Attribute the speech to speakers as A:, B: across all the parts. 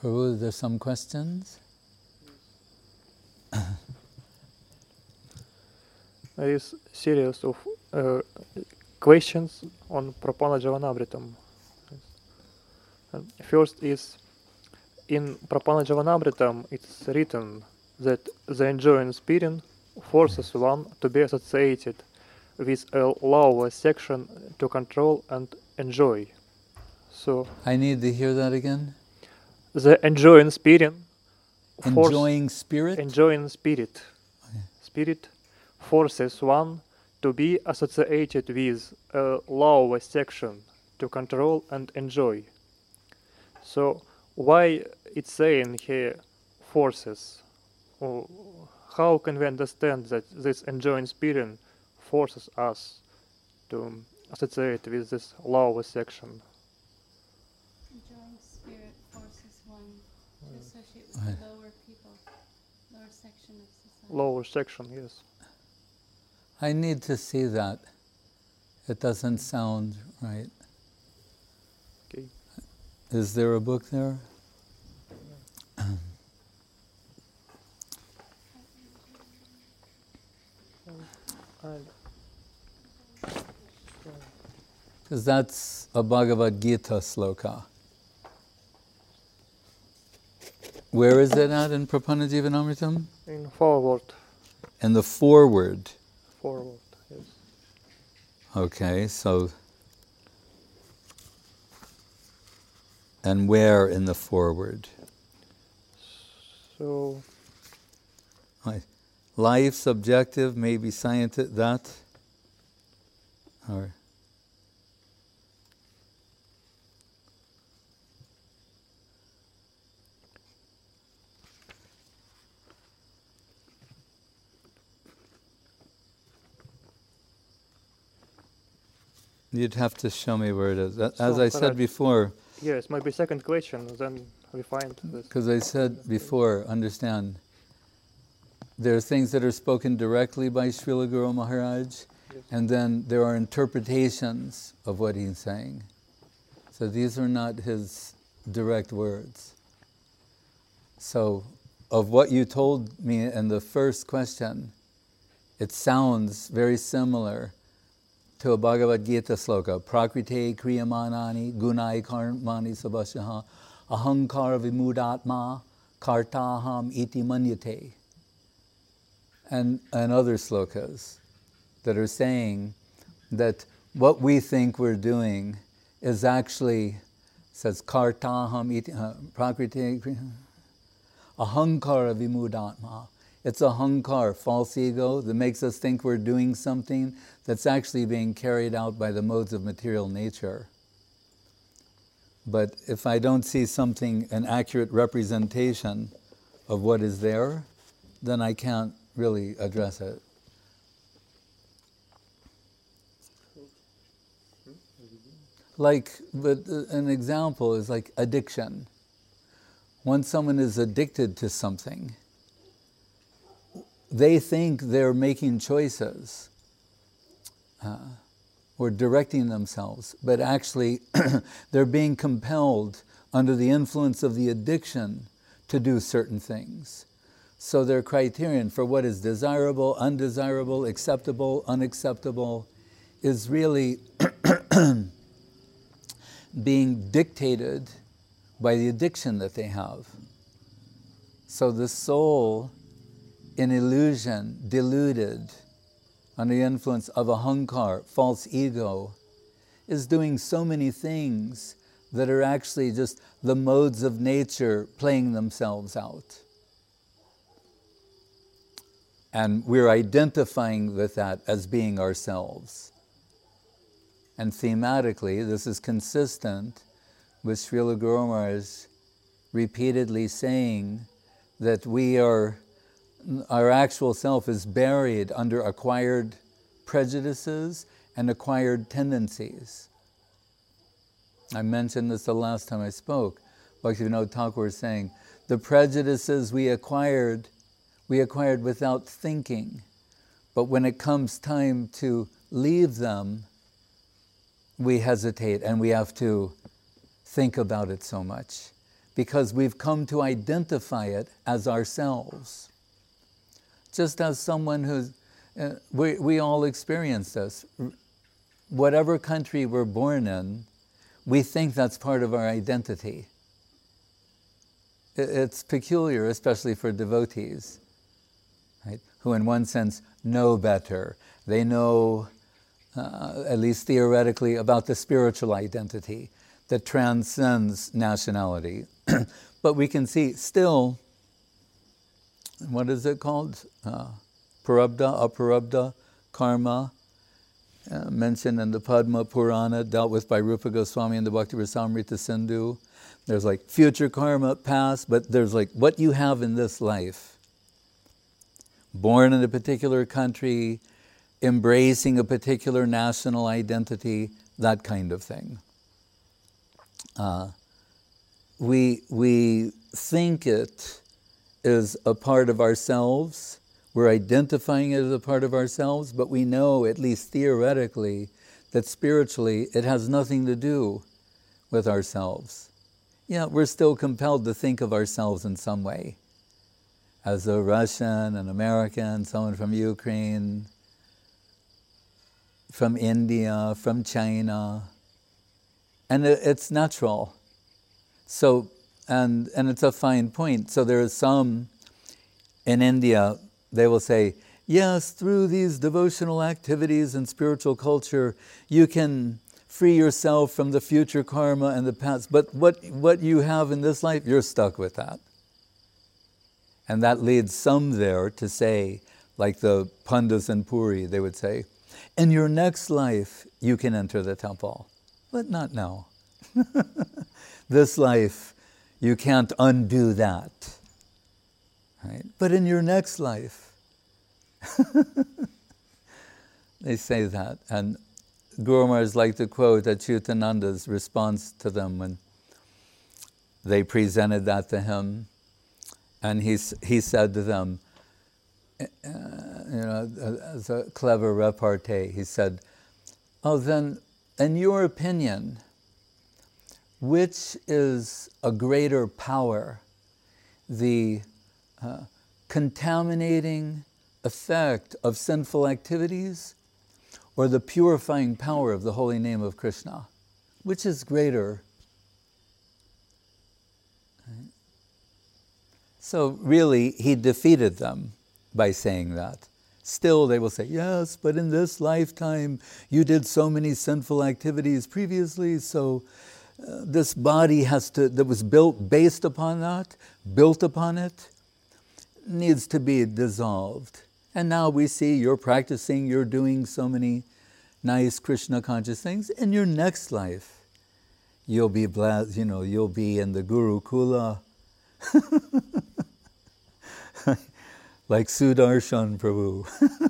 A: Prabhu, there's some questions?
B: There is series of questions on Prapana Javanamritam. First is, in Prapana Javanamritam it's written that the enjoying spirit forces one to be associated with a lower section to control and enjoy. So
A: I need to hear that again.
B: the enjoying spirit
A: Enjoying spirit?
B: enjoying spirit.
A: Okay.
B: Spirit forces one to be associated with a lower section to control and enjoy. So why it's saying here forces? Or how can we understand that this enjoying spirit forces us to associate with this lower section?
C: Enjoying spirit forces one to associate with the lower people, lower section of society.
B: Lower section, yes.
A: I need to see that. It doesn't sound right.
B: Okay.
A: Is there a book there? Because that's a Bhagavad Gita sloka. Where is it at in Prapana Jivanamritam?
B: In forward.
A: In the foreword.
B: Forward, yes.
A: Okay, so... And where in the foreword?
B: So,
A: Life, subjective, maybe scientific, that? Or... You'd have to show me where it is. As I said before...
B: Yes, maybe second question, then we find this.
A: Because I said before, understand, there are things that are spoken directly by Srila Guru Maharaj, yes. And then there are interpretations of what he's saying. So these are not his direct words. So, of what you told me in the first question, it sounds very similar to a Bhagavad Gita sloka. Prakrite kriyamanani gunai karmani sabasyaha ahankara vimudatma kartaham iti manyate. And other slokas that are saying that what we think we're doing is actually, says kartaham iti prakrite ahankara vimudatma. It's a ahankar, false ego, that makes us think we're doing something that's actually being carried out by the modes of material nature. But if I don't see something, an accurate representation of what is there, then I can't really address it. Like, but an example is like addiction. When someone is addicted to something, they think they're making choices or directing themselves, but actually they're being compelled under the influence of the addiction to do certain things. So their criterion for what is desirable, undesirable, acceptable, unacceptable is really being dictated by the addiction that they have. So the soul, in illusion, deluded, under the influence of ahankar, false ego, is doing so many things that are actually just the modes of nature playing themselves out. And we're identifying with that as being ourselves. And thematically, this is consistent with Srila Guru Maharaj repeatedly saying that our actual self is buried under acquired prejudices and acquired tendencies. I mentioned this the last time I spoke. Bhaktivinoda Thakur was saying, the prejudices we acquired without thinking. But when it comes time to leave them, we hesitate and we have to think about it so much. because we've come to identify it as ourselves. Just as someone who's, we all experience this. Whatever country we're born in, we think that's part of our identity. It's peculiar, especially for devotees, right? Who in one sense know better. They know, at least theoretically, about the spiritual identity that transcends nationality. But we can see still, what is it called? Prarabdha, Aprarabdha, karma, mentioned in the Padma Purana, dealt with by Rupa Goswami in the Bhakti Rasamrita Sindhu. There's like future karma, past, but there's like what you have in this life. Born in a particular country, embracing a particular national identity, that kind of thing. We think it is a part of ourselves. We're identifying it as a part of ourselves, but we know, at least theoretically, that spiritually it has nothing to do with ourselves. Yeah, we're still compelled to think of ourselves in some way. As a Russian, an American, someone from Ukraine, from India, from China. And it's natural. So, and it's a fine point. So there is some in India, they will say, yes, through these devotional activities and spiritual culture, you can free yourself from the future karma and the past. But what you have in this life, you're stuck with that. And that leads some there to say, like the Pandits in Puri, they would say, in your next life, you can enter the temple, but not now. This life, you can't undo that. Right? But in your next life, they say that. And Guru Maharaj liked to quote Achyutananda's response to them when they presented that to him. And he said to them, as a clever repartee, he said, oh, then, in your opinion, which is a greater power, the contaminating effect of sinful activities or the purifying power of the holy name of Krishna? Which is greater? Right? So really, he defeated them by saying that. Still, they will say, yes, but in this lifetime, you did so many sinful activities previously, so this body that was based upon that, built upon it, needs to be dissolved. And now we see you're practicing, you're doing so many nice Krishna conscious things. In your next life, you'll be blessed, you'll be in the Gurukula, like Sudarshan Prabhu.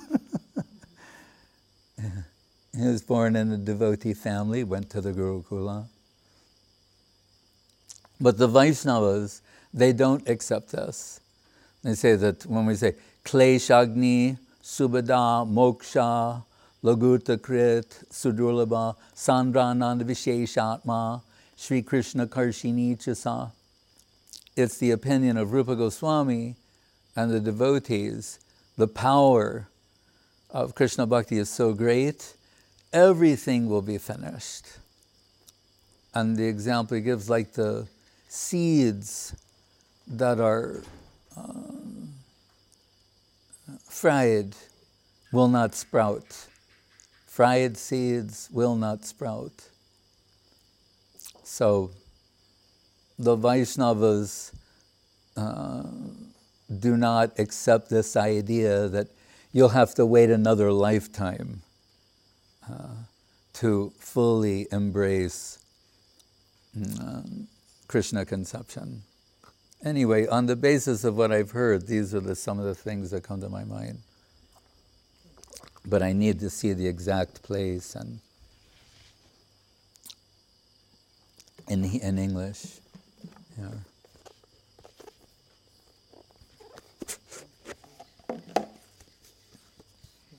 A: He was born in a devotee family, went to the Gurukula. But the Vaishnavas, they don't accept this. They say that when we say Kleshagni, Subhada, Moksha, Lagurta Krit, Sudurlabha, Sandrananda Visheshatma, Sri Krishna Karshini Chasa, it's the opinion of Rupa Goswami and the devotees. The power of Krishna Bhakti is so great, everything will be finished. And the example he gives, like the seeds that are fried will not sprout. Fried seeds will not sprout. So the Vaishnavas do not accept this idea that you'll have to wait another lifetime to fully embrace Krishna conception. Anyway, on the basis of what I've heard, these are some of the things that come to my mind. But I need to see the exact place and in English. Yeah.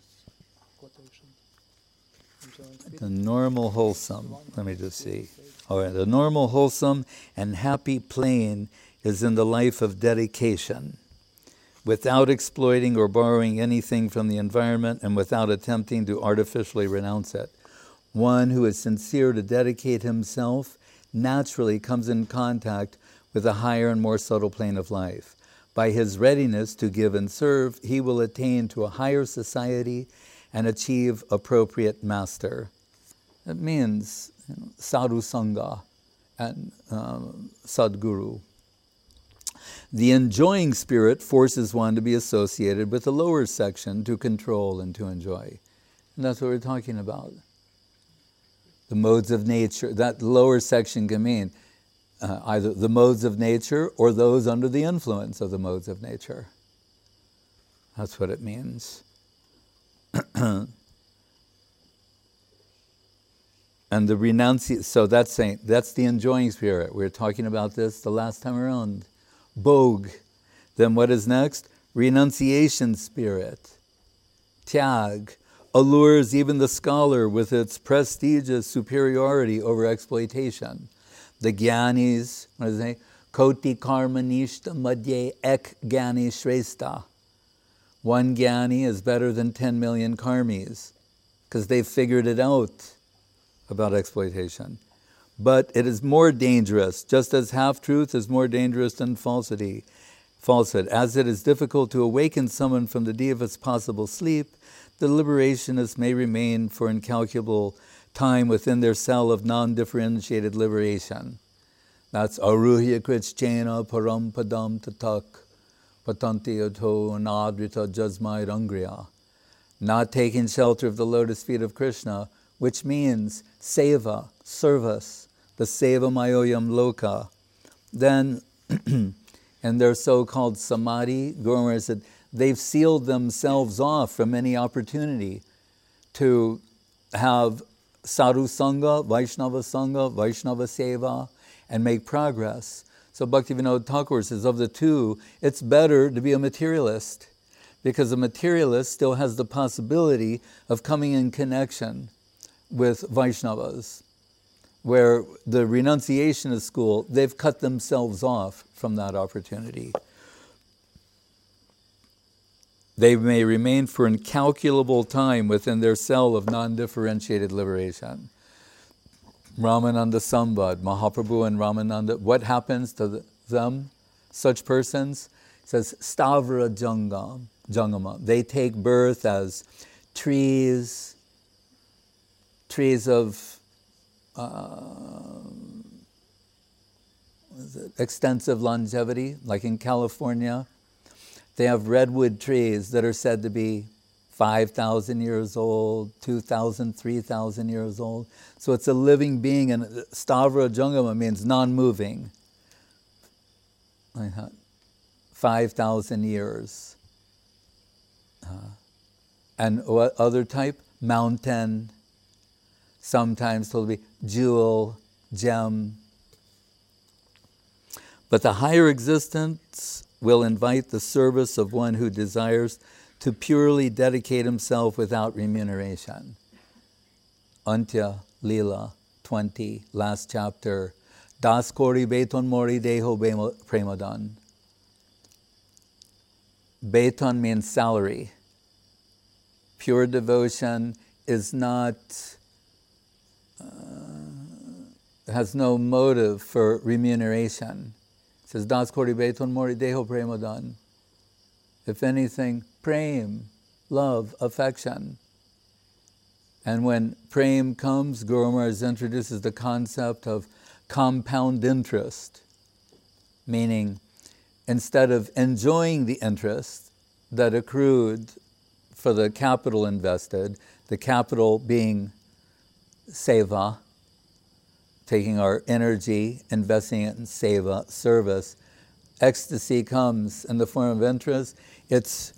A: The normal wholesome. Let me just see. The normal, wholesome, and happy plane is in the life of dedication, without exploiting or borrowing anything from the environment and without attempting to artificially renounce it. One who is sincere to dedicate himself naturally comes in contact with a higher and more subtle plane of life. By his readiness to give and serve, he will attain to a higher society and achieve appropriate master. It means sadhu sangha and sadguru. The enjoying spirit forces one to be associated with the lower section to control and to enjoy. And that's what we're talking about. The modes of nature, that lower section can mean either the modes of nature or those under the influence of the modes of nature. That's what it means. And the renunciation, so that's the enjoying spirit. We were talking about this the last time around. Bhog. Then what is next? Renunciation spirit. Tyag. Allures even the scholar with its prestigious superiority over exploitation. The Gyanis, what does it say? Koti karma nishta madhye ek Gyani shrestha. One Gyani is better than 10 million karmis, because they've figured it out about exploitation. But it is more dangerous, just as half-truth is more dangerous than falsehood. As it is difficult to awaken someone from the devious possible sleep, the liberationists may remain for incalculable time within their cell of non-differentiated liberation. That's aruhya krichena param padam tatak patanti ato anadrita jasmai rangriya. Not taking shelter of the lotus feet of Krishna, which means seva, service, the seva mayoyam loka. Then, in their so-called samadhi, Guru Maharaj said, they've sealed themselves off from any opportunity to have sadhu sangha, Vaishnava seva, and make progress. So Bhaktivinoda Thakur says, of the two, it's better to be a materialist, because a materialist still has the possibility of coming in connection with Vaishnavas, where the renunciationist school, they've cut themselves off from that opportunity. They may remain for incalculable time within their cell of non-differentiated liberation. Ramananda Sambad, Mahaprabhu and Ramananda, what happens to them, such persons? It says, Stavra Jangama. They take birth as trees of extensive longevity, like in California. They have redwood trees that are said to be 5,000 years old, 2,000, 3,000 years old. So it's a living being, and Stavra Jangama means non-moving. Like that. 5,000 years. And what other type? Mountain. Sometimes it'll be jewel, gem. But the higher existence will invite the service of one who desires to purely dedicate himself without remuneration. Antya Lila 20, last chapter. Das kori beton mori deho premadan. Beton means salary. Pure devotion is not, has no motive for remuneration. It says, Das kori beton mori deho premadan. If anything, prem, love, affection. And when prem comes, Guru Maharaj introduces the concept of compound interest, meaning instead of enjoying the interest that accrued for the capital invested, the capital being seva, taking our energy, investing it in seva, service, ecstasy comes in the form of interest. It's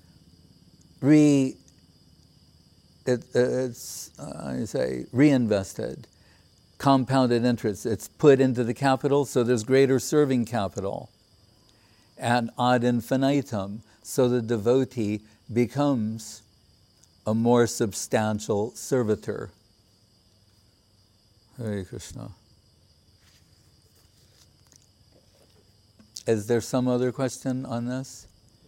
A: reinvested, compounded interest. It's put into the capital, so there's greater serving capital. And ad infinitum, so the devotee becomes a more substantial servitor. Hare Krishna. Is there some other question on this?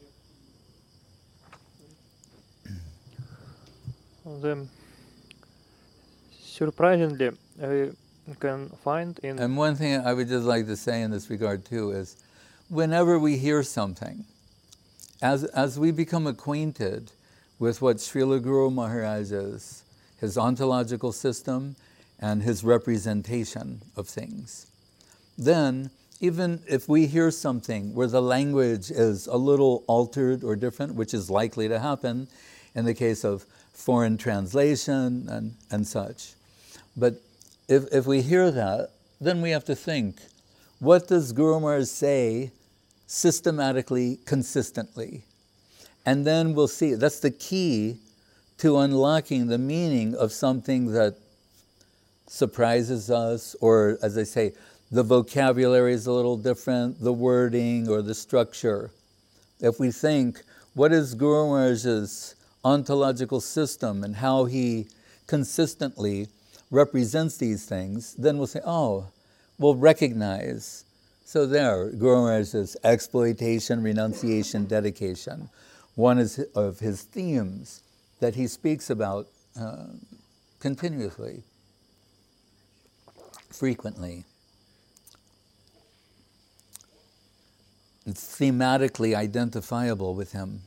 B: Then, surprisingly, we can find in
A: And one thing I would just like to say in this regard too is, whenever we hear something, as we become acquainted with what Srila Guru Maharaj is, his ontological system and his representation of things, then even if we hear something where the language is a little altered or different, which is likely to happen in the case of foreign translation and such, but if we hear that, then we have to think, what does Guru Maharaj say systematically, consistently? And then we'll see. That's the key to unlocking the meaning of something that surprises us, or, as I say, the vocabulary is a little different, the wording or the structure. If we think, what is Guru Maharaj's ontological system and how he consistently represents these things, then we'll say, oh, we'll recognize. So there, Guru Maharaj's exploitation, renunciation, dedication. One is of his themes that he speaks about continuously, frequently. It's thematically identifiable with him.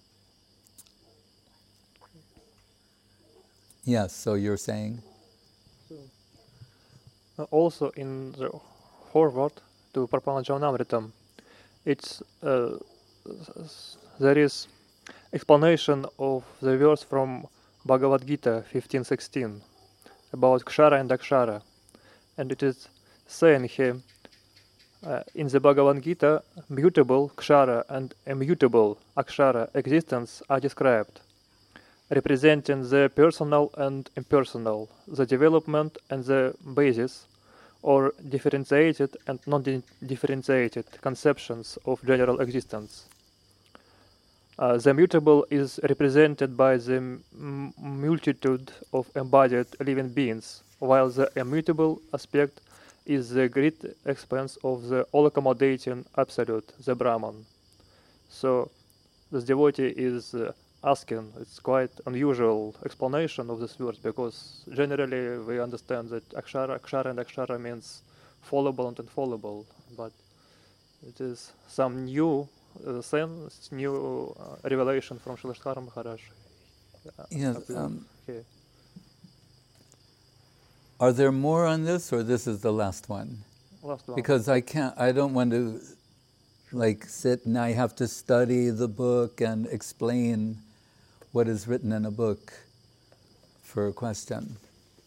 A: Yes, so you're saying?
B: Also in the foreword to Prapanacharnamritam, it's there is explanation of the verse from Bhagavad Gita 15:16 about Kshara and Akshara, and it is saying here in the Bhagavad Gita, mutable Kshara and immutable Akshara existence are described, representing the personal and impersonal, the development and the basis, or differentiated and non-differentiated conceptions of general existence. The mutable is represented by the multitude of embodied living beings, while the immutable aspect is the great expanse of the all-accommodating Absolute, the Brahman. So this devotee is asking, it's quite unusual explanation of this verse, because generally we understand that akshara and akshara means fallible and infallible, but it is some new sense, new revelation from Srilashkar Maharaj.
A: Yes.
B: Okay.
A: Are there more on this, or this is the last one?
B: Last one.
A: Because I don't want to sit and I have to study the book and explain what is written in a book for a question.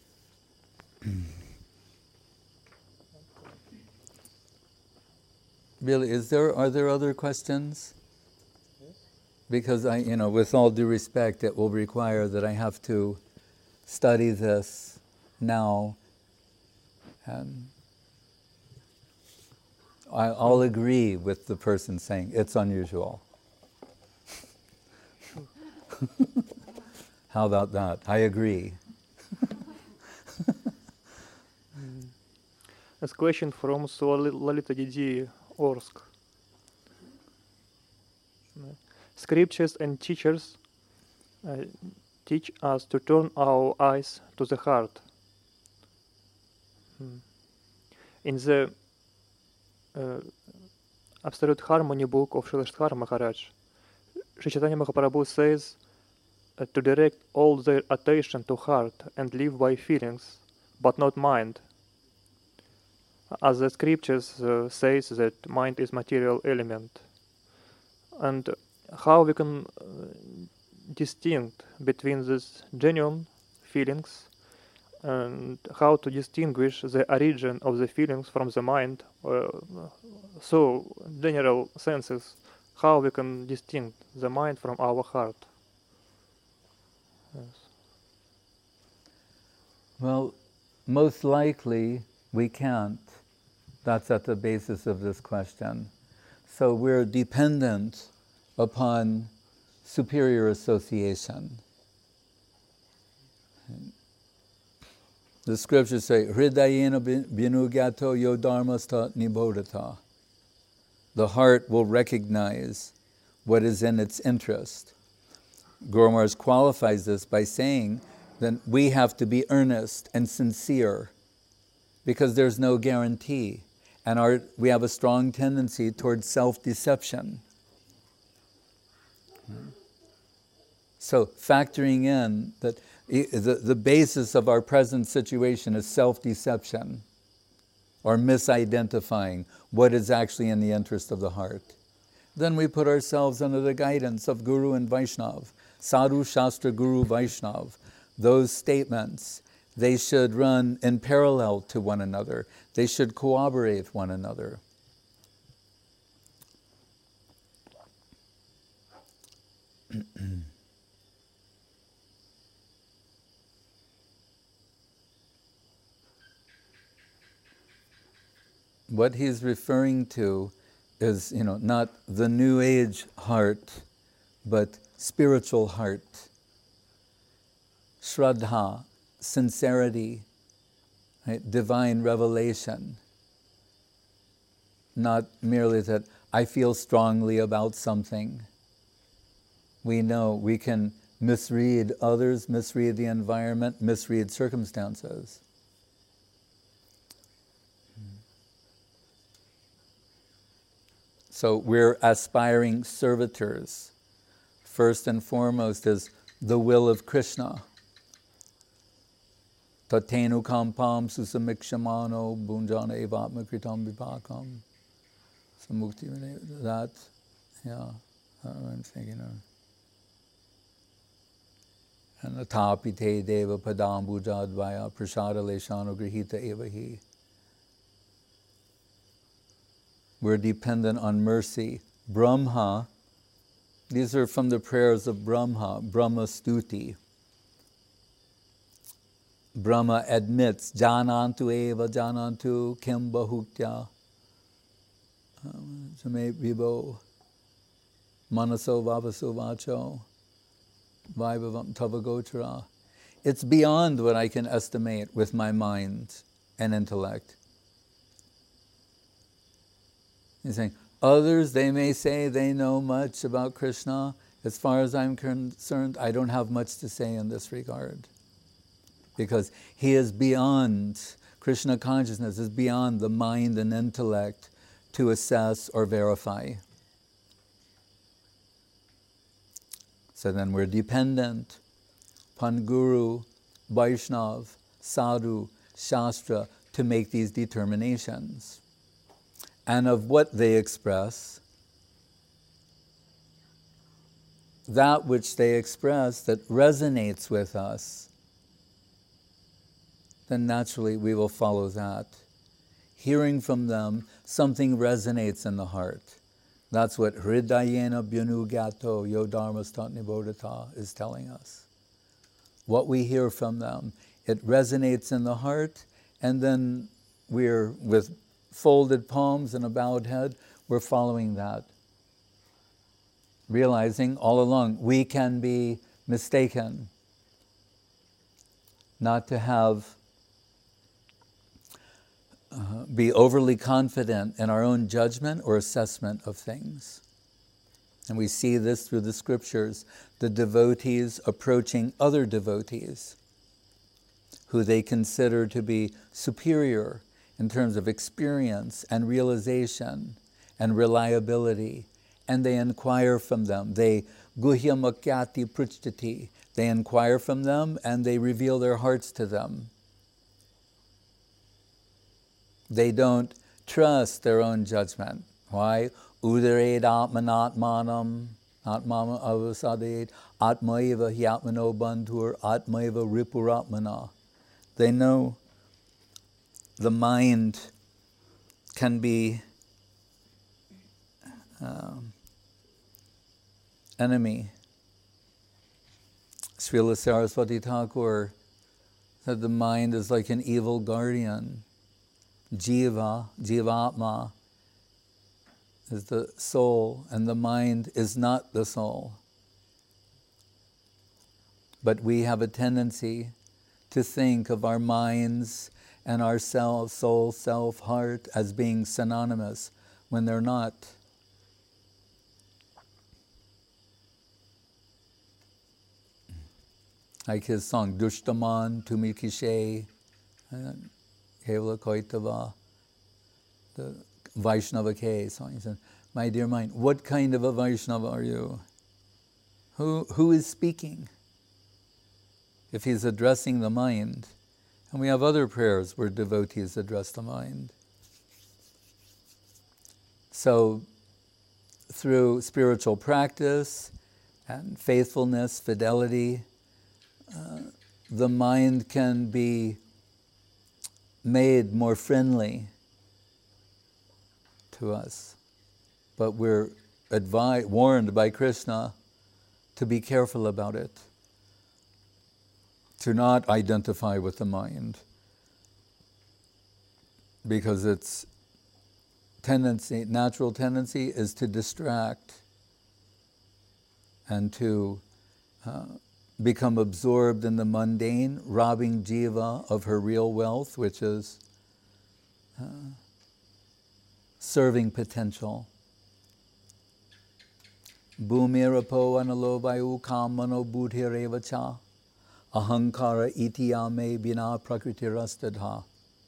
A: Really, are there other questions?
B: Yes.
A: Because with all due respect, it will require that I have to study this now. And I'll agree with the person saying it's unusual. How about that? I agree.
B: A question from Lalita Didi, Orsk. Scriptures and teachers teach us to turn our eyes to the heart. In the Absolute Harmony book of Srilashkar Maharaj, Sri Chaitanya Mahaprabhu says to direct all their attention to heart and live by feelings, but not mind. As the scriptures says that mind is material element. And how we can distinguish between these genuine feelings and how to distinguish the origin of the feelings from the mind. So, general senses, how we can distinguish the mind from our heart. Yes.
A: Well, most likely we can't. That's at the basis of this question. So we're dependent upon superior association. The scriptures say, Hridayena binugato yo dharmasta nibodhata. the heart will recognize what is in its interest. Guru Maharaj qualifies this by saying that we have to be earnest and sincere because there's no guarantee. And we have a strong tendency towards self-deception. So factoring in that the basis of our present situation is self-deception or misidentifying what is actually in the interest of the heart. Then we put ourselves under the guidance of Guru and Vaishnav, Sadhu, Shastra, Guru, Vaishnav. Those statements, they should run in parallel to one another. They should corroborate one another. What he's referring to is, not the New Age heart, but spiritual heart. Shraddha, sincerity, right? Divine revelation. Not merely that I feel strongly about something. We know we can misread others, misread the environment, misread circumstances. So we're aspiring servitors. First and foremost is the will of Krishna. Tatenu kampam susamikshamano bunjana evatma kritam vipakam. Samukti, that, yeah, I'm thinking of. And atapite deva padambujadvaya prasada leshano grihita evahi. We're dependent on mercy. Brahma, these are from the prayers of Brahma, Brahma Stuti. Brahma admits, Janantu eva janantu kim bahuktya jame vibho manaso vavaso vacho vaibhavam tavagochara. It's beyond what I can estimate with my mind and intellect. He's saying, others, they may say they know much about Krishna. As far as I'm concerned, I don't have much to say in this regard. Because he is beyond, Krishna consciousness is beyond the mind and intellect to assess or verify. So then we're dependent upon Guru, Vaishnav, Sadhu, Shastra to make these determinations. And of what they express, that which they express that resonates with us, then naturally we will follow that. Hearing from them, something resonates in the heart. That's what Hridayena Bhyanugato Yodharmastat Nibodhata is telling us. What we hear from them, it resonates in the heart, and then we're with folded palms and a bowed head, we're following that. Realizing all along we can be mistaken. Not to have be overly confident in our own judgment or assessment of things. And we see this through the scriptures, the devotees approaching other devotees who they consider to be superior in terms of experience and realization and reliability. And they inquire from them. They guhya makyati pruchtati. They inquire from them and they reveal their hearts to them. They don't trust their own judgment. Why? Udared atmanatmanam, atmama avasaded, atmaiva hyatmano bandhur, atmaiva ripuratmana. They know the mind can be enemy. Srila Saraswati Thakur said the mind is like an evil guardian. Jivatma is the soul, and the mind is not the soul. But we have a tendency to think of our minds and our self, soul, self, heart as being synonymous when they're not. Like his song, Dushtaman, Tumi Kishe, Kevala Koitava, the Vaishnava K song. He said, my dear mind, what kind of a Vaishnava are you? Who is speaking? If he's addressing the mind, and we have other prayers where devotees address the mind. So, through spiritual practice and faithfulness, fidelity, the mind can be made more friendly to us. But we're warned by Krishna to be careful about it, to not identify with the mind, because its natural tendency is to distract and to become absorbed in the mundane, robbing jiva of her real wealth, which is serving potential. Bhumirapo analovayu kamano buddhirevacha ahankara itiyame bina prakritirastadha.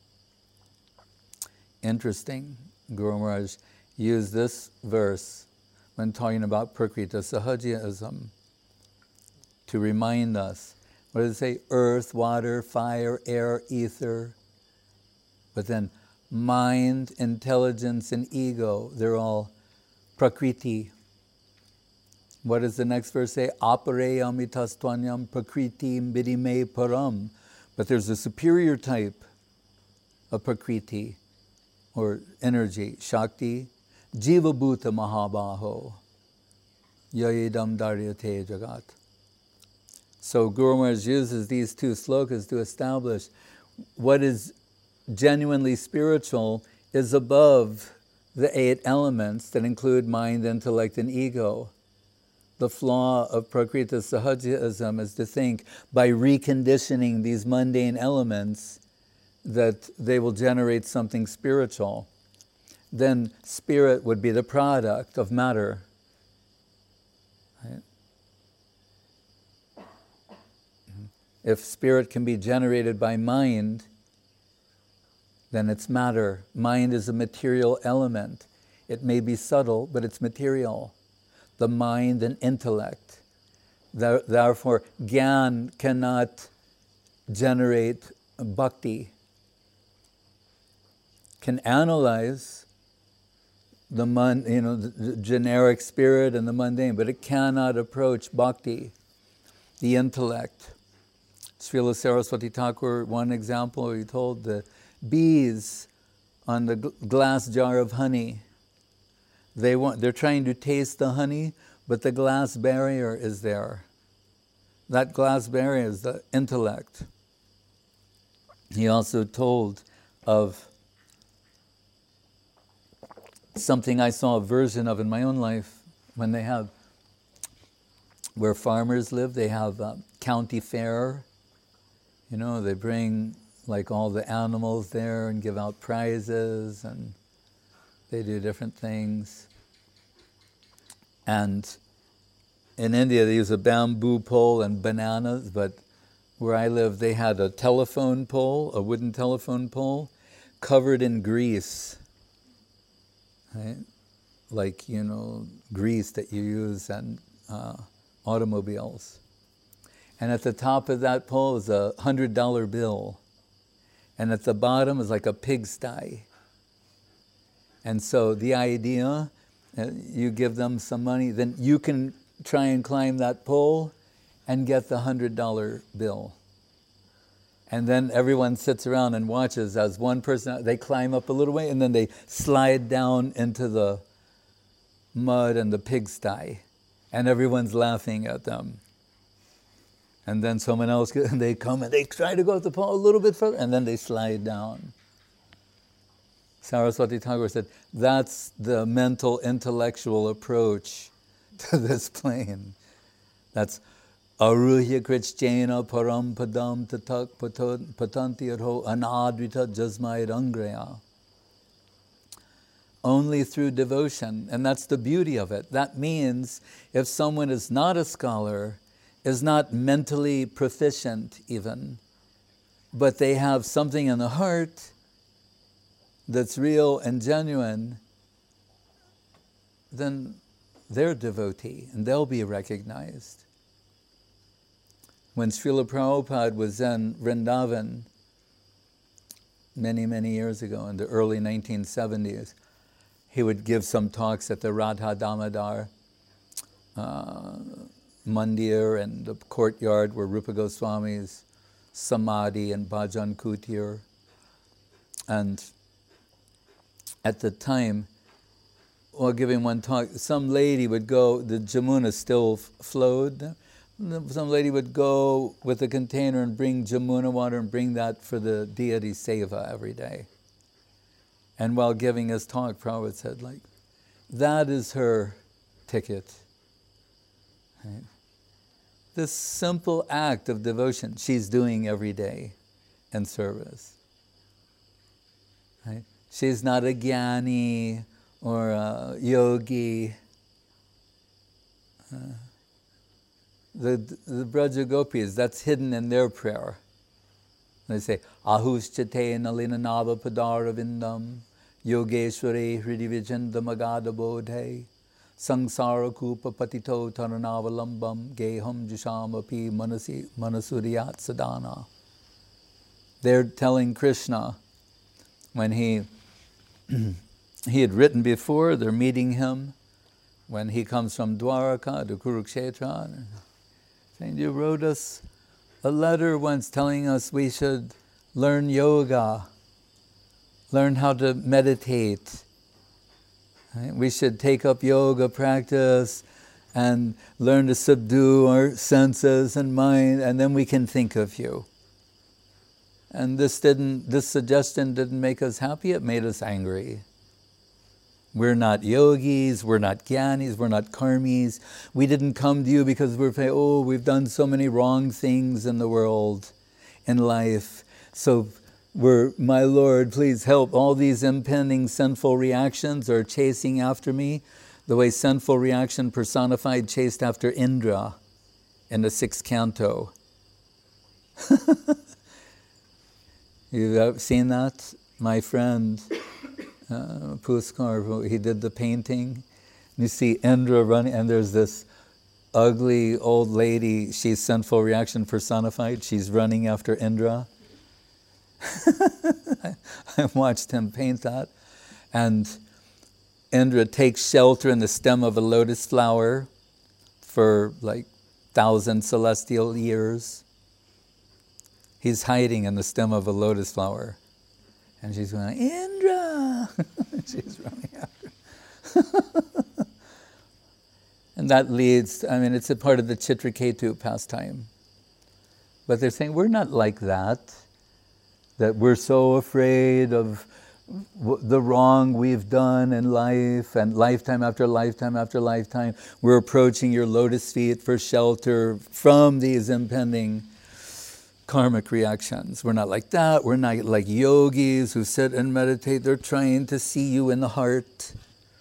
A: Interesting. Guru Maharaj used this verse when talking about Prakriti Sahajism to remind us. What does it say? Earth, water, fire, air, ether. But then mind, intelligence, and ego, they're all Prakriti. What does the next verse say? Apare amitastvanyam prakriti mbidime param. But there's a superior type of Prakriti, or energy, Shakti, Jiva Bhuta Mahabaho, Yayidam Daryate Jagat. So Guru Maharaj uses these two slokas to establish what is genuinely spiritual is above the 8 elements that include mind, intellect, and ego. The flaw of Prakriti Sahajism is to think by reconditioning these mundane elements that they will generate something spiritual. Then spirit would be the product of matter. Right? If spirit can be generated by mind, then it's matter. Mind is a material element. It may be subtle, but it's material. The mind and intellect. Therefore, Gyan cannot generate bhakti. Can analyze the generic spirit and the mundane, but it cannot approach bhakti, the intellect. Srila Saraswati Thakur, one example, he told the bees on the glass jar of honey. They're trying to taste the honey, but the glass barrier is there. That glass barrier is the intellect. He also told of something I saw a version of in my own life when they have, where farmers live, they have a county fair. They bring like all the animals there and give out prizes, and they do different things. And in India they use a bamboo pole and bananas, but where I live they had a telephone pole, a wooden telephone pole, covered in grease. Right? Like, grease that you use in automobiles. And at the top of that pole is a $100 bill. And at the bottom is like a pigsty. And so the idea, you give them some money, then you can try and climb that pole and get the $100 bill. And then everyone sits around and watches as one person, they climb up a little way and then they slide down into the mud and the pigsty. And everyone's laughing at them. And then someone else, they come and they try to go up the pole a little bit further and then they slide down. Saraswati Thakur said, that's the mental, intellectual approach to this plane. That's Aruhya Krishchena Param Padam Tatak Patanti Arho Anadvita Jasmayad Angreya. Only through devotion, and that's the beauty of it. That means if someone is not a scholar, is not mentally proficient even, but they have something in the heart that's real and genuine, then they're devotee and they'll be recognized. When Srila Prabhupada was in Vrindavan many, many years ago, in the early 1970s, he would give some talks at the Radha Damodar Mandir and the courtyard where Rupa Goswami's Samadhi and Bhajan Kutir. And at the time, while giving one talk, some lady would go, the Jamuna still flowed, some lady would go with a container and bring Jamuna water and bring that for the deity seva every day. And while giving his talk, Prabhupada said, like, that is her ticket. Right? This simple act of devotion she's doing every day in service. Right? She's not a jnani or a yogi. The Braja Gopis, that's hidden in their prayer. They say, Ahuschate nalina nava padara vindam yogeshware hridivijandam agada bodhe sangsara kupa patito taranavalam geham jushamapi manasuriyat sadhana. They're telling Krishna, when he had written before, they're meeting him, when he comes from Dwaraka to Kurukshetra, saying, you wrote us a letter once telling us we should learn yoga, learn how to meditate. Right? We should take up yoga practice and learn to subdue our senses and mind, and then we can think of you. And this suggestion didn't make us happy, it made us angry. We're not yogis, we're not jnanis, we're not karmis. We didn't come to you because we're saying, oh, we've done so many wrong things in the world, in life. So my Lord, please help. All these impending sinful reactions are chasing after me, the way sinful reaction personified chased after Indra in the 6th canto. You've seen that? My friend, Puskar, he did the painting. You see Indra running, and there's this ugly old lady, she's sinful reaction personified, she's running after Indra. I watched him paint that. And Indra takes shelter in the stem of a lotus flower for like 1,000 celestial years. He's hiding in the stem of a lotus flower. And she's going, Indra! She's running after. And that leads, it's a part of the Chitraketu pastime. But they're saying, we're not like that we're so afraid of the wrong we've done in life, and lifetime after lifetime after lifetime, we're approaching your lotus feet for shelter from these impending karmic reactions. We're not like that. We're not like yogis who sit and meditate. They're trying to see you in the heart.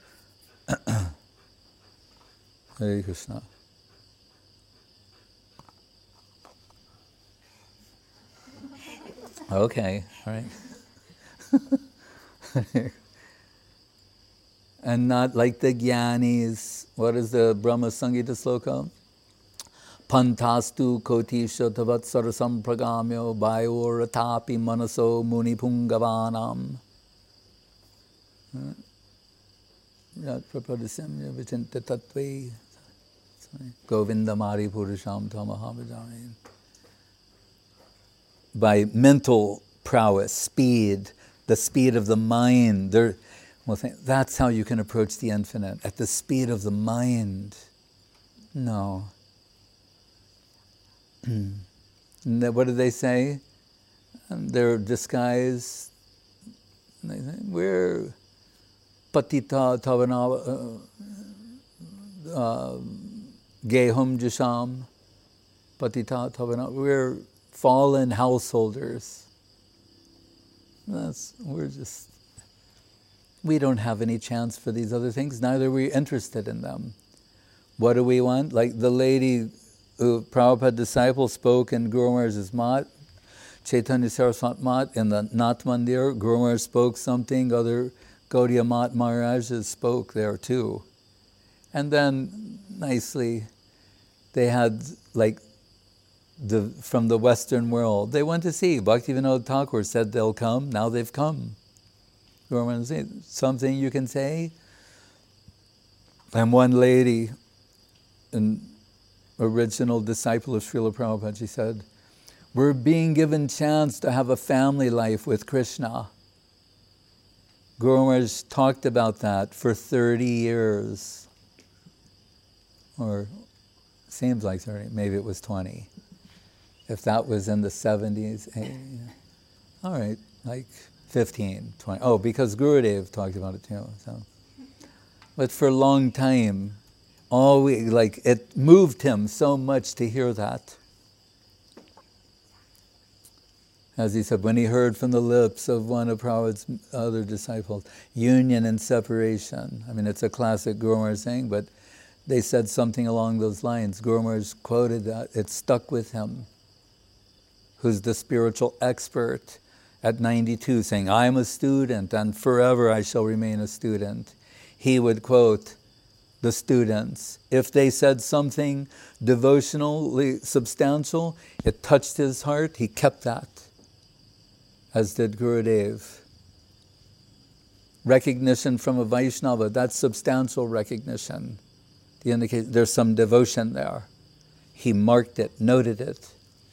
A: Hare Krishna. Okay, all right. And not like the jnanis. What is the Brahma Sangita sloka? Pantastu kotisha tavat sarasam pragamyo bayor atapi manaso muni pungavanam. Yat prapadasam vichinta tattve govindamari purusham tamahabhajami. By mental prowess, speed, the speed of the mind. That's how you can approach the infinite, at the speed of the mind. No. What do they say? They're disguised. They say, we're patita tavana gehum jasham patita tavana. We're fallen householders. We don't have any chance for these other things, neither are we interested in them. What do we want? Like the lady Prabhupada disciple spoke in Guru Maharaj's mat, Chaitanya Saraswat mat, in the Nath Mandir. Guru Maharaj spoke something, other Gaudiya Mat Maharajas spoke there too. And then, nicely, they had, like, from the Western world, they went to see. Bhaktivinoda Thakur said they'll come, now they've come. Guru Maharaj said, something you can say? And one lady, an original disciple of Srila Prabhupada, she said, we're being given chance to have a family life with Krishna. Guru Maharaj talked about that for 30 years. Or seems like 30, maybe it was 20. If that was in the 70s, all right, like 15, 20. Oh, because Gurudev talked about it too. So. But for a long time, it moved him so much to hear that. As he said, when he heard from the lips of one of Prabhupada's other disciples, union and separation. I mean, it's a classic Guru Maharaj saying, but they said something along those lines. Guru Maharaj quoted that. It stuck with him. Who's the spiritual expert at 92, saying, I'm a student and forever I shall remain a student. He would quote the students. If they said something devotionally substantial, it touched his heart, he kept that, as did Gurudev. Recognition from a Vaishnava, that's substantial recognition. To indicate there's some devotion there. He marked it, noted it,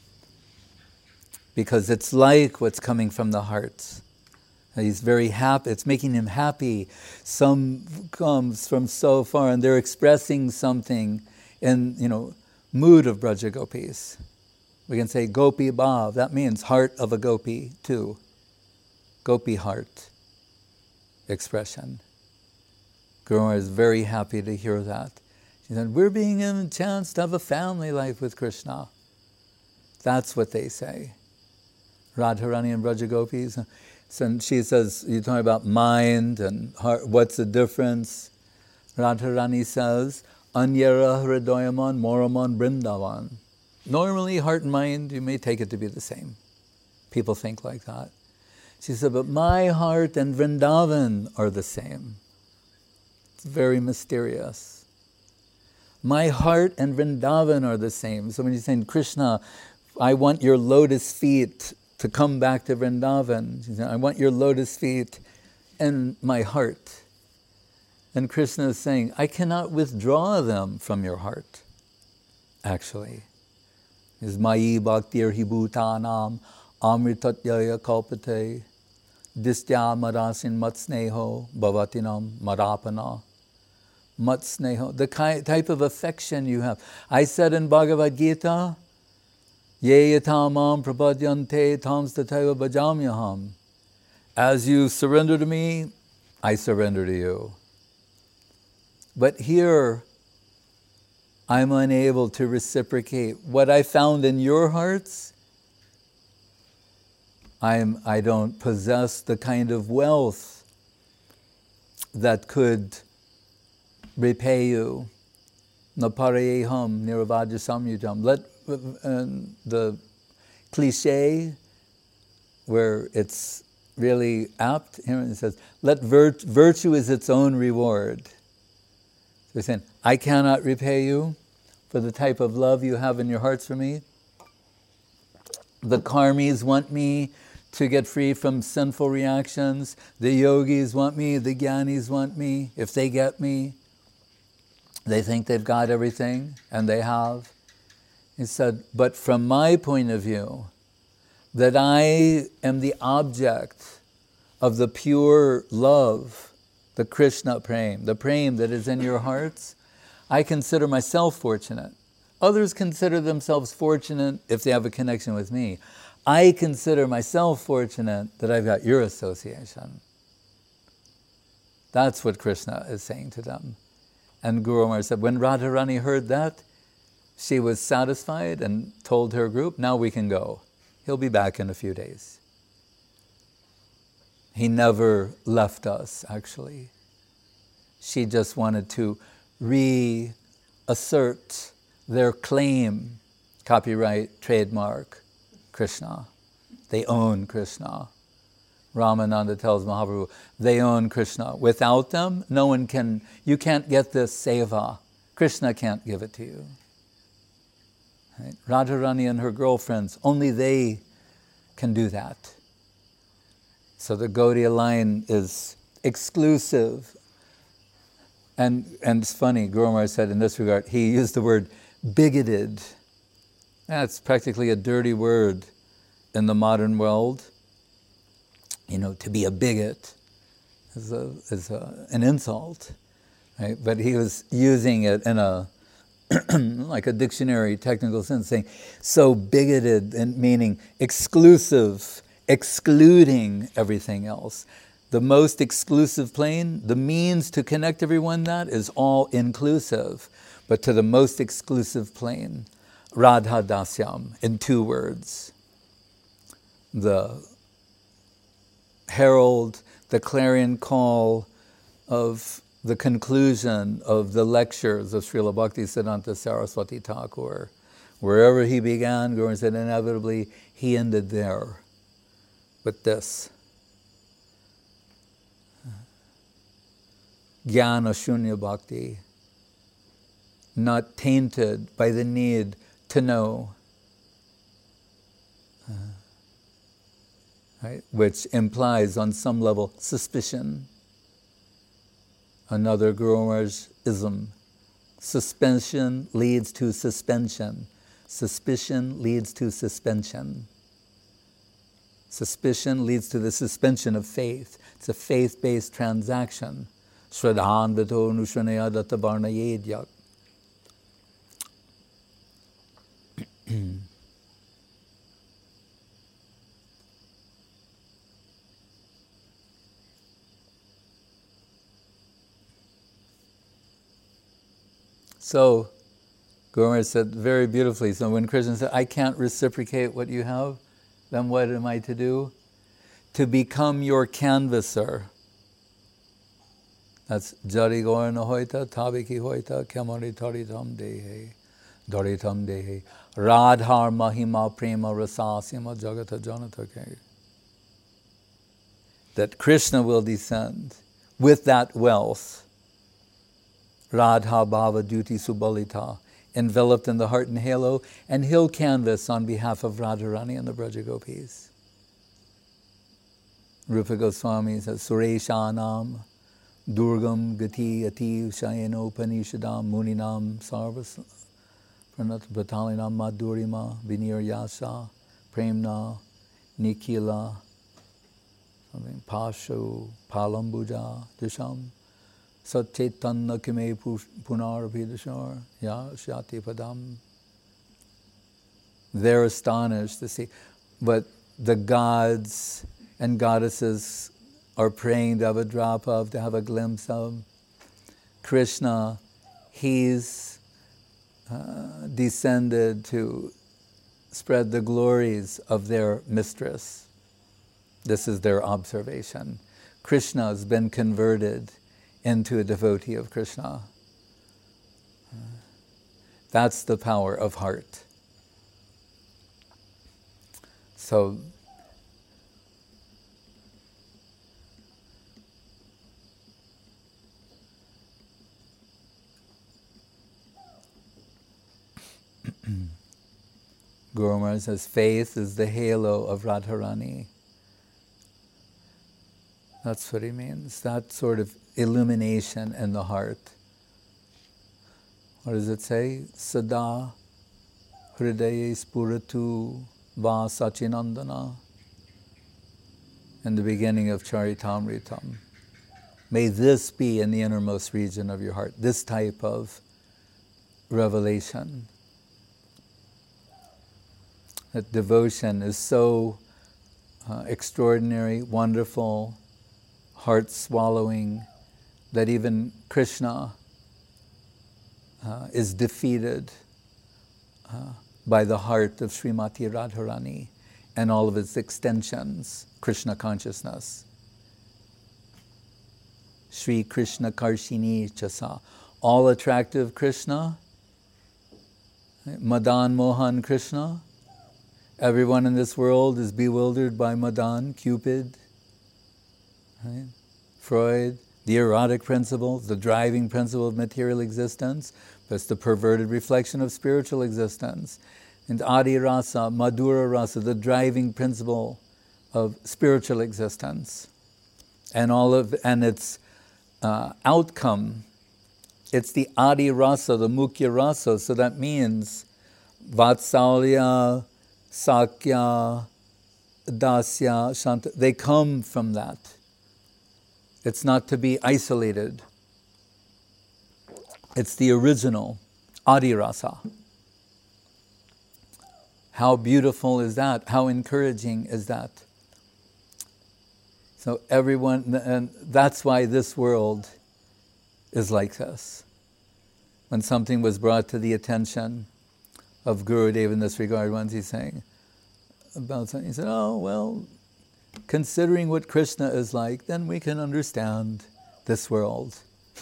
A: because it's like what's coming from the heart. He's very happy, it's making him happy. Some comes from so far and they're expressing something in, mood of Braja Gopis. We can say Gopi Bhav, that means heart of a Gopi too. Gopi heart expression. Guru Maharaj is very happy to hear that. He said, we're being given a chance to have a family life with Krishna. That's what they say. Radharani and Braja Gopis. So she says, you're talking about mind and heart, what's the difference? Radharani says, Anyara Hridayaman Moraman Brindavan. Normally, heart and mind, you may take it to be the same. People think like that. She said, but my heart and Vrindavan are the same. It's very mysterious. My heart and Vrindavan are the same. So when you're saying, Krishna, I want your lotus feet to come back to Vrindavan. She said, I want your lotus feet and my heart. And Krishna is saying, I cannot withdraw them from your heart, actually. Is Mayi Bhaktir Hibhutanam Amritatyaya Kalpate Distya Marasin Matsneho Bhavatinam Marapana. Matsneho, the type of affection you have. I said in Bhagavad Gita, Ye yatamam prapadyante tams tataiva bhajamyaham. As you surrender to me, I surrender to you. But here, I'm unable to reciprocate. What I found in your hearts, I don't possess the kind of wealth that could repay you. Naparayeham niravaja samyutam. Let the cliche, where it's really apt, here it says, let virtue is its own reward. So he's saying, I cannot repay you for the type of love you have in your hearts for me. The karmis want me to get free from sinful reactions. The yogis want me, the jnanis want me. If they get me, they think they've got everything, and they have. He said, but from my point of view, that I am the object of the pure love, the Krishna prem, the prem that is in your hearts, I consider myself fortunate. Others consider themselves fortunate if they have a connection with me. I consider myself fortunate that I've got your association. That's what Krishna is saying to them. And Guru Maharaj said, when Radharani heard that, she was satisfied and told her group, now we can go. He'll be back in a few days. He never left us, actually. She just wanted to reassert their claim, copyright, trademark, Krishna. They own Krishna. Ramananda tells Mahaprabhu, they own Krishna. Without them, no one can, you can't get this seva. Krishna can't give it to you. Right? Radharani and her girlfriends, only they can do that. So the Gaudiya line is exclusive. And it's funny, Guru Maharaj said in this regard, he used the word bigoted. That's practically a dirty word in the modern world. You know, to be a bigot is an insult, right? But he was using it in a like a dictionary technical sense, saying so bigoted, and meaning exclusive, excluding everything else. The most exclusive plane, the means to connect everyone, that is all inclusive. But to the most exclusive plane, Radha Dasyam, in 2 words. The herald, the clarion call of the conclusion of the lectures of Srila Bhaktisiddhanta Saraswati Thakur. Wherever he began, Guru said inevitably he ended there with this. Jnana Shunya Bhakti, not tainted by the need to know. Right? Which implies on some level suspicion. Another Guru Maharaj-ism. Suspension leads to suspension. Suspicion leads to suspension. Suspicion leads to the suspension of faith. It's a faith-based transaction. Shraddhan vito nushanaya datta varna yedyak. So, Guru Maharaj said very beautifully, so when Krishna said, I can't reciprocate what you have, then what am I to do? To become your canvasser. That's Jari Gorna Hoita, Tabiki Hoita, Kemari Taritam Dehe, Doritam Dehe, Radhar Mahima Prema Rasasima Jagata Janata Ke. That Krishna will descend with that wealth. Radha Bhava Duti Subalita, enveloped in the heart and halo, and he'll canvas on behalf of Radharani and the Braja Gopis. Rupa Goswami says, Sureshanam, Durgam Gati Ati Shayeno Panishadam Muninam Sarvas Pranat Batalinam Madhurima Vinir Yasa Premna Nikila something Pashu Palambuja Disham Satchetanna Kime Punar Vidashar Ya Shati Padam. They're astonished to see. But the gods and goddesses are praying to have a drop of, to have a glimpse of. Krishna, he's descended to spread the glories of their mistress. This is their observation. Krishna has been converted into a devotee of Krishna. That's the power of heart. So, Guru Maharaj says, faith is the halo of Radharani. That's what he means, that sort of illumination in the heart. What does it say? Sada hridaye spuratu va sachinandana. In the beginning of Charitamritam. May this be in the innermost region of your heart, this type of revelation. That devotion is so extraordinary, wonderful, heart-swallowing, that even Krishna is defeated by the heart of Srimati Radharani and all of its extensions, Krishna consciousness. Sri Krishna Karshini Chasa. All attractive Krishna Right? Madan Mohan Krishna. Everyone in this world is bewildered by Madan, Cupid, right? Freud, the erotic principle, the driving principle of material existence, that's the perverted reflection of spiritual existence. And Adi Rasa, Madhura Rasa, the driving principle of spiritual existence. And its outcome, it's the Adi Rasa, the Mukhya Rasa, so that means Vatsalya, Sakya, Dasya, Shanta, they come from that. It's not to be isolated. It's the original, Adi Rasa. How beautiful is that? How encouraging is that? So everyone, and that's why this world is like this. When something was brought to the attention of Gurudev in this regard, once he's saying about something, he said, oh, well, considering what Krishna is like, then we can understand this world.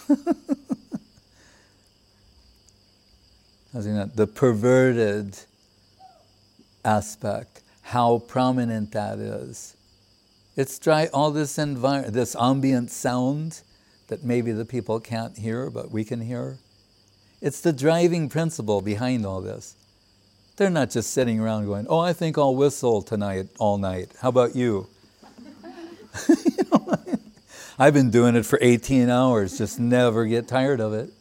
A: The perverted aspect, how prominent that is. It's all this this ambient sound that maybe the people can't hear, but we can hear. It's the driving principle behind all this. They're not just sitting around going, oh, I think I'll whistle tonight, all night. How about you? I've been doing it for 18 hours, just never get tired of it.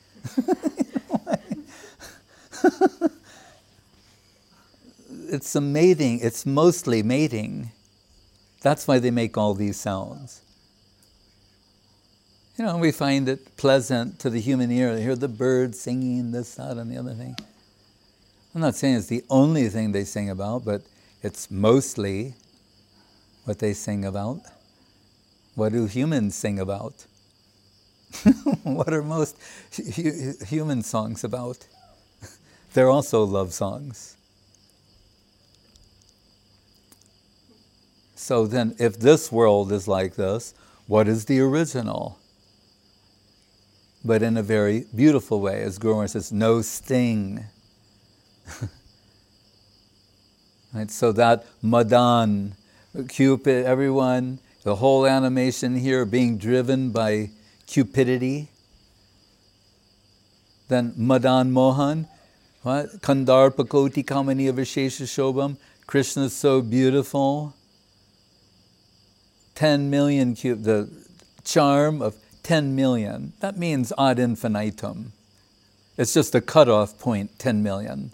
A: It's a mating, it's mostly mating. That's why they make all these sounds. We find it pleasant to the human ear to hear the birds singing this, that, and the other thing. I'm not saying it's the only thing they sing about, but it's mostly what they sing about. What do humans sing about? What are most human songs about? They're also love songs. So then, if this world is like this, what is the original? But in a very beautiful way, as Guru Maharaj says, no sting. Right? So that Madan, Cupid, everyone, the whole animation here being driven by cupidity. Then Madan Mohan, what? Kandarpakoti Kamaniya Vishesha Shobham, Krishna is so beautiful. 10 million, the charm of 10 million. That means ad infinitum. It's just a cutoff point, 10 million.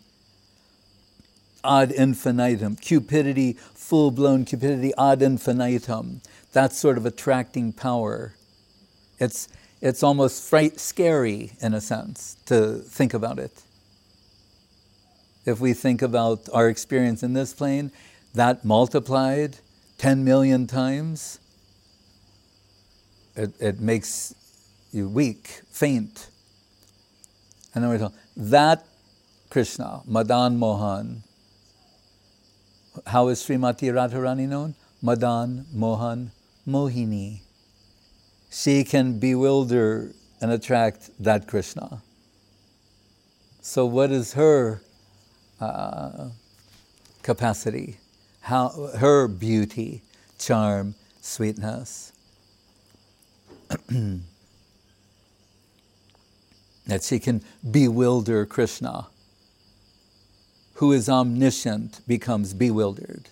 A: Ad infinitum. Cupidity, full-blown cupidity, ad infinitum. That's sort of attracting power. It's almost scary, in a sense, to think about it. If we think about our experience in this plane, that multiplied 10 million times, it makes you weak, faint. And then we're talking, that Krishna, Madan Mohan, how is Srimati Radharani known? Madan Mohan Mohini. She can bewilder and attract that Krishna. So what is her capacity? Her beauty, charm, sweetness. That she can bewilder Krishna. Who is omniscient becomes bewildered.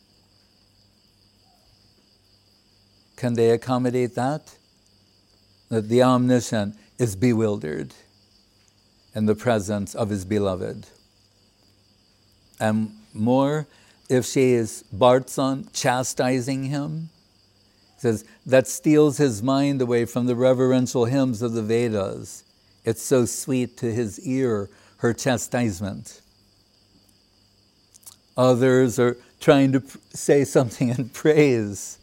A: Can they accommodate that? That the omniscient is bewildered in the presence of his beloved. And more, if she is Bhartsan, chastising him, says that steals his mind away from the reverential hymns of the Vedas. It's so sweet to his ear, her chastisement. Others are trying to say something in praise.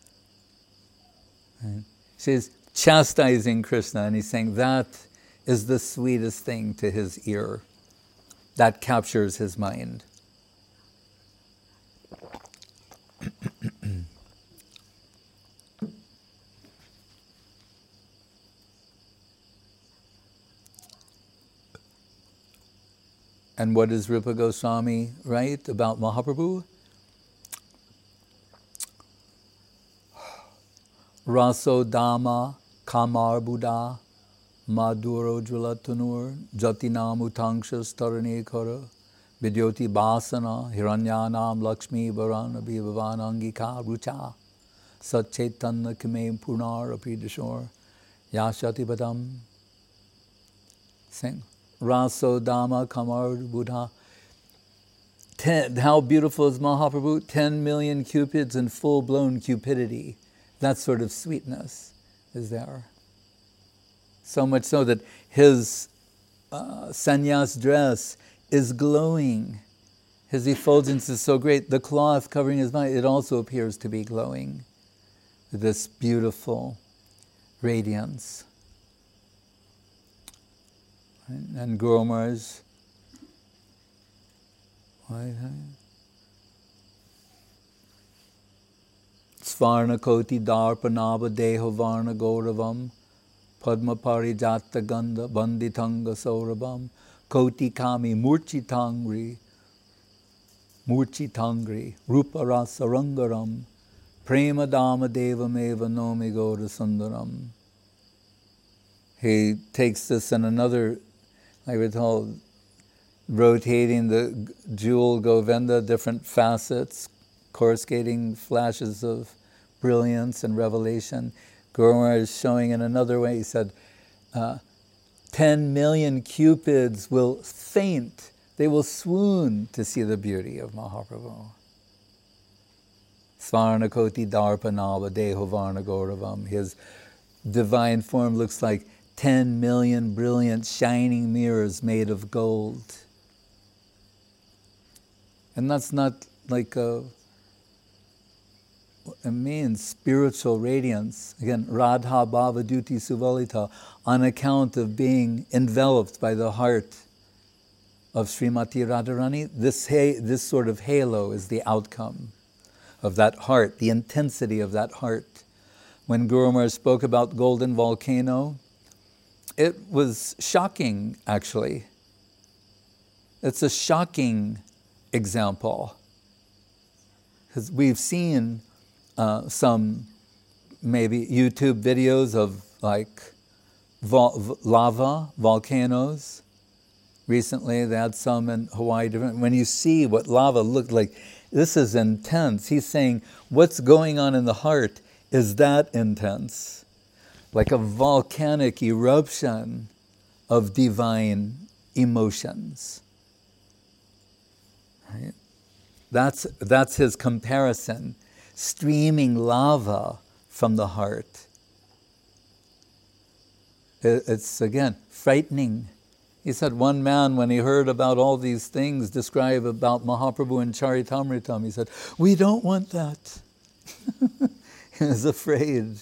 A: Right? She's chastising Krishna, and he's saying that is the sweetest thing to his ear. That captures his mind. And what does Rupa Goswami write about Mahaprabhu? Raso Dama Kamar Buddha Maduro Julatunur Jatinam Utangshas Tarane Kara Vidyoti Basana Hiranyanam Lakshmi Varana Bhivavanangika Rucha Satchetanna Kime Punar Apidashor Yashati Badam. Sing. Raso Dama Kamar Buddha. How beautiful is Mahaprabhu? 10 million cupids in full-blown cupidity. That sort of sweetness is there. So much so that his sannyas dress is glowing. His effulgence is so great. The cloth covering his body, it also appears to be glowing with this beautiful radiance. And Guru Maharaj, Svarna Koti Darpanava Deho Varna Gauravam Padma Parijata Gandha Banditanga Saurabam Koti Kami Murchitangri Rupa Rasa Rangaram Prema Dama Deva Meva Nomi Gaura Sundaram. He takes this in another, like we're told, rotating the jewel Govinda, different facets, coruscating flashes of brilliance and revelation. Guru Maharaj is showing in another way. He said, 10 million cupids will faint, they will swoon to see the beauty of Mahaprabhu. Svarna Koti Darpanava Deho Varna Gauravam. His divine form looks like 10 million brilliant shining mirrors made of gold. And that's not like it means spiritual radiance. Again, Radha Bhava Duti Suvalita, on account of being enveloped by the heart of Srimati Radharani, this sort of halo is the outcome of that heart, the intensity of that heart. When Guru Maharaj spoke about Golden Volcano, it was shocking, actually. It's a shocking example. Because we've seen some maybe YouTube videos of like lava volcanoes. Recently they had some in Hawaii. When you see what lava looked like, this is intense. He's saying what's going on in the heart is that intense. Like a volcanic eruption of divine emotions. Right? That's his comparison. Streaming lava from the heart. It's, again, frightening. He said one man, when he heard about all these things described about Mahaprabhu and Charitamritam, he said, "We don't want that." He was afraid.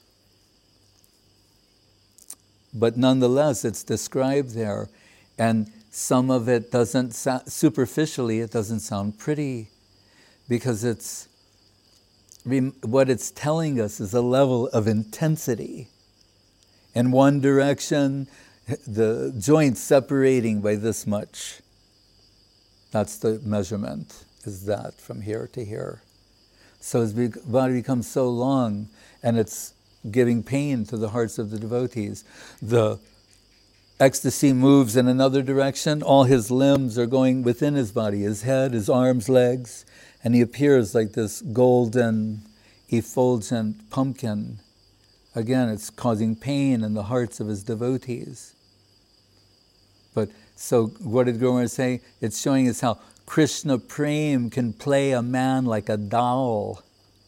A: But nonetheless, it's described there. And some of it doesn't, superficially, it doesn't sound pretty, because it's, what it's telling us is a level of intensity. In one direction, the joints separating by this much. That's the measurement, is that, from here to here. So his body becomes so long, and it's giving pain to the hearts of the devotees. The ecstasy moves in another direction. All his limbs are going within his body, his head, his arms, legs, and he appears like this golden, effulgent pumpkin. Again, it's causing pain in the hearts of his devotees. But so what did Guru Maharaj say? It's showing us how Krishna Prem can play a man like a doll.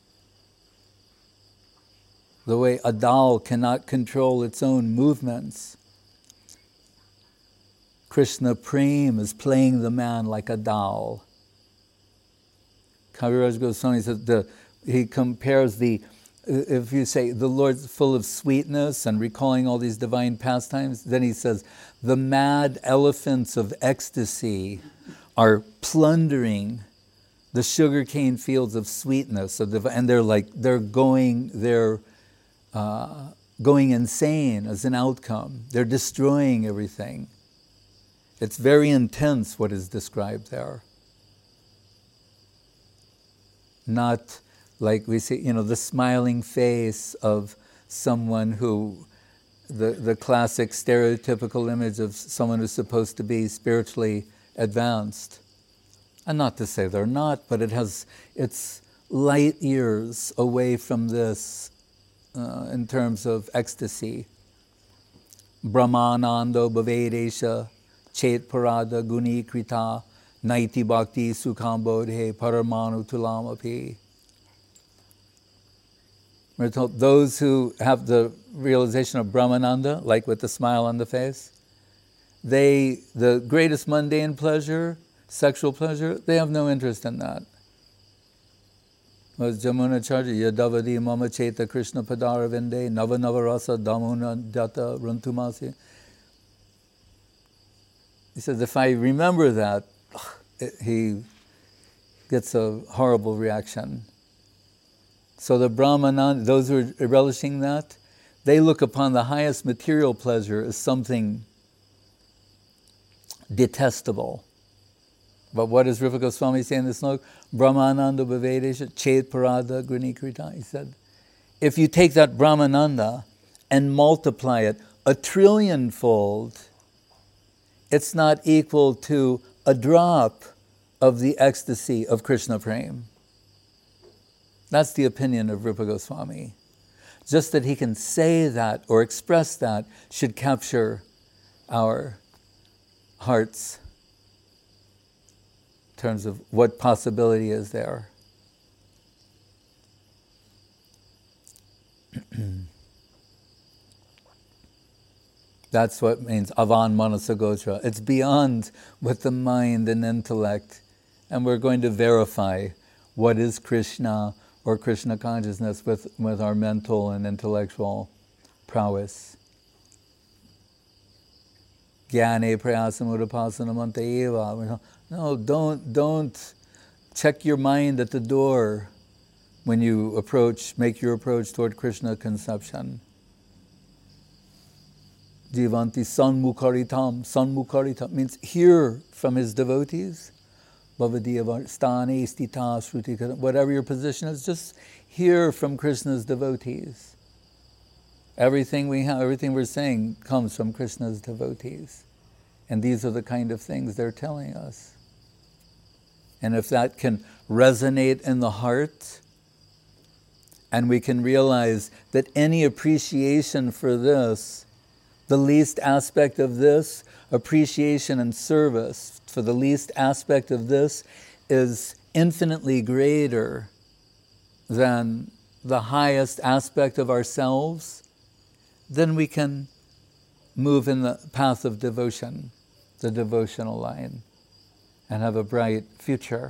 A: The way a doll cannot control its own movements. Krishna Prem is playing the man like a doll. Kaviraj Goswami says he compares if you say the Lord's full of sweetness and recalling all these divine pastimes, then he says, the mad elephants of ecstasy are plundering the sugarcane fields of sweetness, and they're going insane as an outcome. They're destroying everything. It's very intense what is described there. Not like we see, the smiling face of someone who, the classic stereotypical image of someone who's supposed to be spiritually advanced. And not to say they're not, but it's light years away from this in terms of ecstasy. Brahmanando bhavedesha chet parada guni krita naiti bhakti sukhambodhe paramanu tulamapi. We're told those who have the realization of Brahmananda, like with the smile on the face, the greatest mundane pleasure, sexual pleasure, they have no interest in that. Was Jamunacharya Yadavadi Mama Cheta Krishna Padaravinde Nava Navarasa Damuna Data Runtumasi. He says, if I remember that, he gets a horrible reaction. So the Brahmanan, those who are relishing that, they look upon the highest material pleasure as something detestable. But what does Rupa Goswami say in this sloka? Brahmananda bhavedesha chet parada grunikrita. He said, if you take that Brahmananda and multiply it 1,000,000,000,000-fold, it's not equal to a drop of the ecstasy of Krishna Prem. That's the opinion of Rupa Goswami. Just that he can say that or express that should capture our hearts in terms of what possibility is there. That's what means avan manasagotra. It's beyond what the mind and intellect, and we're going to verify what is Krishna or Krishna consciousness with our mental and intellectual prowess. Jnane prayasamudapasana eva. No, don't check your mind at the door when you make your approach toward Krishna conception. Jivanti sanmukaritam. Sanmukaritam means hear from his devotees. Bhavadiyava stane stita shruti. Whatever your position is, just hear from Krishna's devotees. Everything we have, everything we're saying comes from Krishna's devotees. And these are the kind of things they're telling us. And if that can resonate in the heart, and we can realize that any appreciation for this, the least aspect of this, appreciation and service for the least aspect of this is infinitely greater than the highest aspect of ourselves, then we can move in the path of devotion, the devotional line, and have a bright future.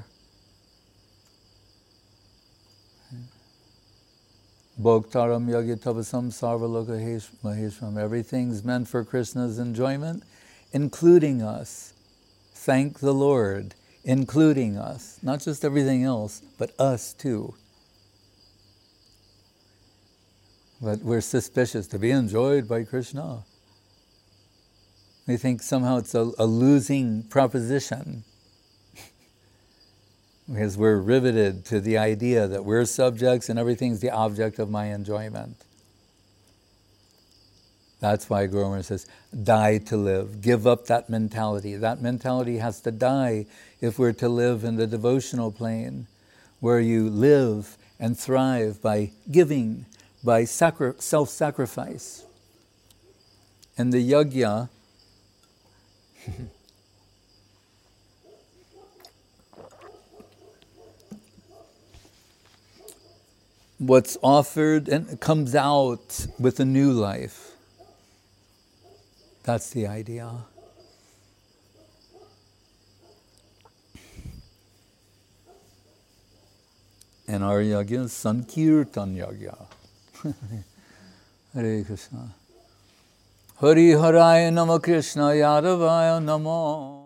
A: Bhoktaram yagitavasam sarvaloka maheshram. Everything's meant for Krishna's enjoyment, including us. Thank the Lord, including us. Not just everything else, but us too. But we're suspicious to be enjoyed by Krishna. We think somehow it's a losing proposition. Because we're riveted to the idea that we're subjects and everything's the object of my enjoyment. That's why Guru Maharaj says, die to live. Give up that mentality. That mentality has to die if we're to live in the devotional plane, where you live and thrive by giving, by self-sacrifice. And the yajna, what's offered and comes out with a new life. That's the idea. And our yajna is Sankirtan yajna. Hare Krishna. Hari Haraya Nama Krishna Yadavaya Namo.